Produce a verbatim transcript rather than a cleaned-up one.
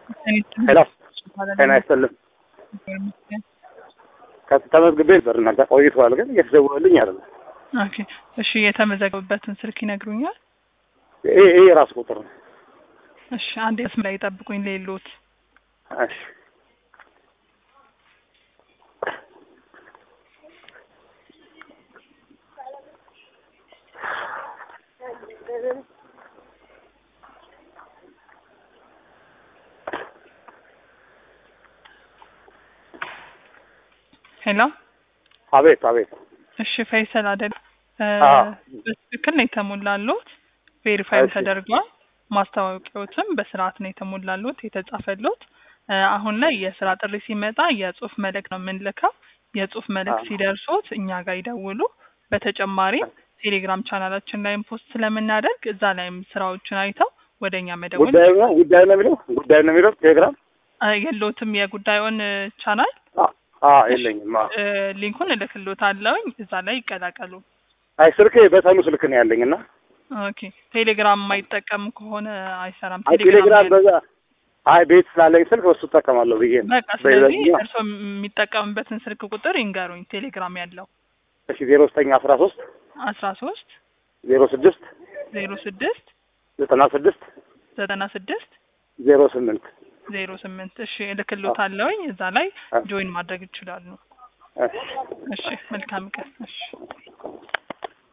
ሄሎ ጤና ይስጥልኝ። ከተመዝግቤ ነበር እና ቆይቷል፣ ግን እየተደወለልኝ አይደለም። ኦኬ እሺ፣ የተመዘገቡበትን ስልክ ይነግሩኛል? ይሄ ይሄ የራስ ቁጥር ነው። እሺ፣ አንዴ ስም ላይ ጠብቁኝ። ሌሎት እሺ ሄሎ አቤት አቤት። እሺ ፈይሰል አይደል? አዎ በትክክል ነው የተሞላሉት። ቬሪፋይ ተደርጓል። ማስታወቂያዎችም በስርዓት ነው የተሞላሉት የተጻፈሉት። አሁን ላይ የስራ ጥሪ ሲመጣ የጽሁፍ መልእክት ነው የምንልከው። የጽሁፍ መልእክት ሲደርሶት እኛ ጋር ይደውሉ። በተጨማሪም ቴሌግራም ቻናላችን ላይም ፖስት ስለምናደርግ እዛ ላይም ስራዎችን አይተው ወደኛ መደወል። ጉዳዩ ነው ጉዳዩ ነው የሚለው ጉዳዩ ነው የሚለው ቴሌግራም የለውትም የጉዳዩን ቻናል አዎ የለኝም። ሊንኩን እልክልዎታለሁኝ እዛ ላይ ይቀላቀሉ። አይ ስልክ በተኑ ስልክ ነው ያለኝና ኦኬ ቴሌግራም የማይጠቀም ከሆነ አይሰራም። ቴሌግራም በዛ አይ ቤት ስላለኝ ስልክ ወስጥ ተጠቀማለሁ ብዬ ነው። በቃ ስለዚህ እርስዎ የሚጠቀምበትን ስልክ ቁጥር ይንገሩኝ። ቴሌግራም ያለው እሺ ዜሮ ዘጠኝ አስራ ሶስት አስራ ሶስት ዜሮ ስድስት ዜሮ ስድስት ዘጠና ስድስት ዘጠና ስድስት ዜሮ ስምንት ዜሮ ስምንት እሺ እልክልዎታለሁኝ እዛ ላይ ጆይን ማድረግ ይችላሉ። እሺ መልካም ቀን። እሺ